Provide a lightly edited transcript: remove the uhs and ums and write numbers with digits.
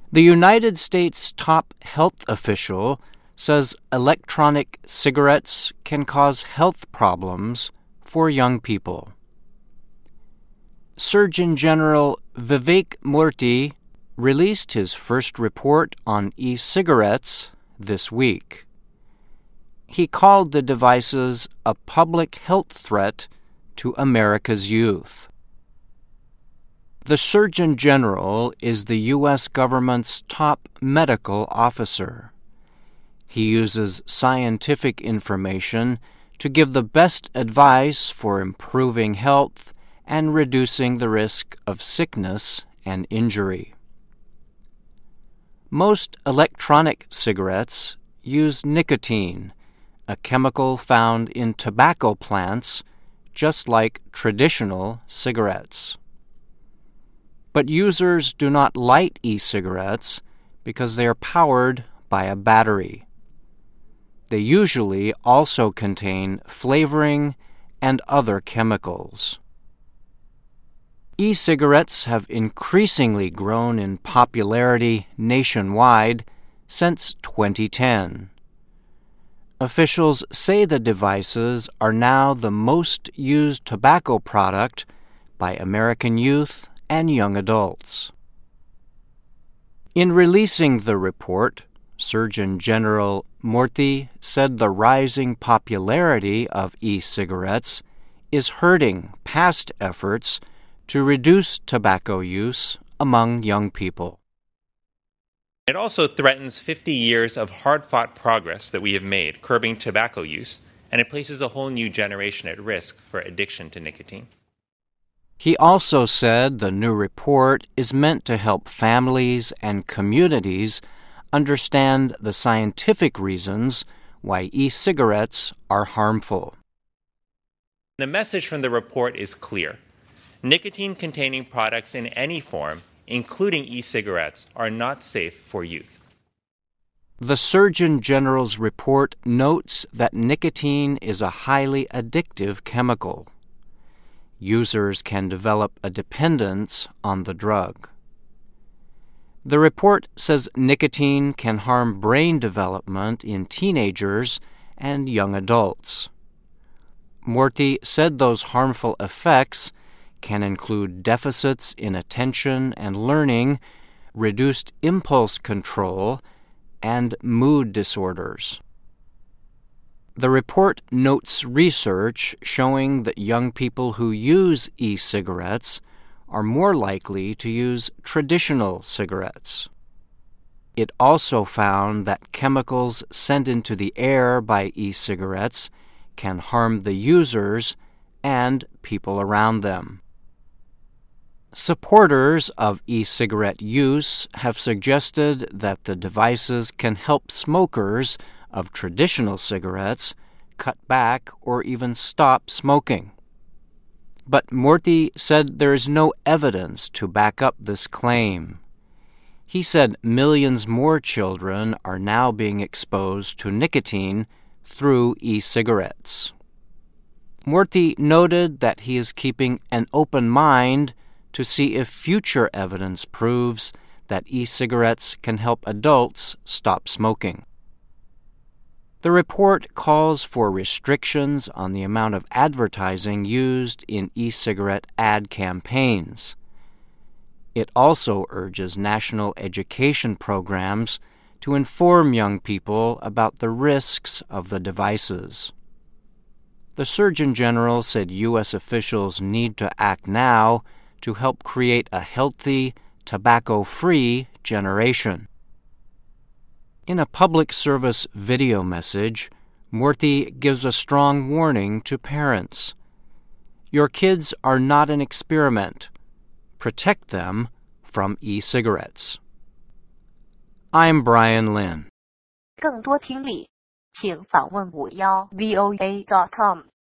The United States top health official says electronic cigarettes can cause health problems for young people. Surgeon General Vivek Murthy released his first report on e-cigarettes this week. He called the devices a public health threat to America's youth. The Surgeon General is the U.S. government's top medical officer. He uses scientific information to give the best advice for improving health and reducing the risk of sickness and injury. Most electronic cigarettes use nicotine, a chemical found in tobacco plants, just like traditional cigarettes. But users do not light e-cigarettes because they are powered by a battery. They usually also contain flavoring and other chemicals. E-cigarettes have increasingly grown in popularity nationwide since 2010. Officials say the devices are now the most used tobacco product by American youth and young adults. In releasing the report, Surgeon General Murthy said the rising popularity of e-cigarettes is hurting past efforts to reduce tobacco use among young people. It also threatens 50 years of hard-fought progress that we have made curbing tobacco use, and it places a whole new generation at risk for addiction to nicotine. He also said the new report is meant to help families and communities understand the scientific reasons why e-cigarettes are harmful. The message from the report is clear. Nicotine-containing products in any form, including e-cigarettes, are not safe for youth. The Surgeon General's report notes that nicotine is a highly addictive chemical. Users can develop a dependence on the drug. The report says nicotine can harm brain development in teenagers and young adults. Murthy said those harmful effects can include deficits in attention and learning, reduced impulse control, and mood disorders. The report notes research showing that young people who use e-cigarettes are more likely to use traditional cigarettes. It also found that chemicals sent into the air by e-cigarettes can harm the users and people around them. Supporters of e-cigarette use have suggested that the devices can help smokers of traditional cigarettes cut back or even stop smoking. But Murthy said there is no evidence to back up this claim. He said millions more children are now being exposed to nicotine through e-cigarettes. Murthy noted that he is keeping an open mind to see if future evidence proves that e-cigarettes can help adults stop smoking. The report calls for restrictions on the amount of advertising used in e-cigarette ad campaigns. It also urges national education programs to inform young people about the risks of the devices. The Surgeon General said U.S. officials need to act now to help create a healthy, tobacco-free generation. In a public service video message, Murthy gives a strong warning to parents. Your kids are not an experiment. Protect them from e-cigarettes. I'm Brian Lynn. 更多听力，请访问51voa.com。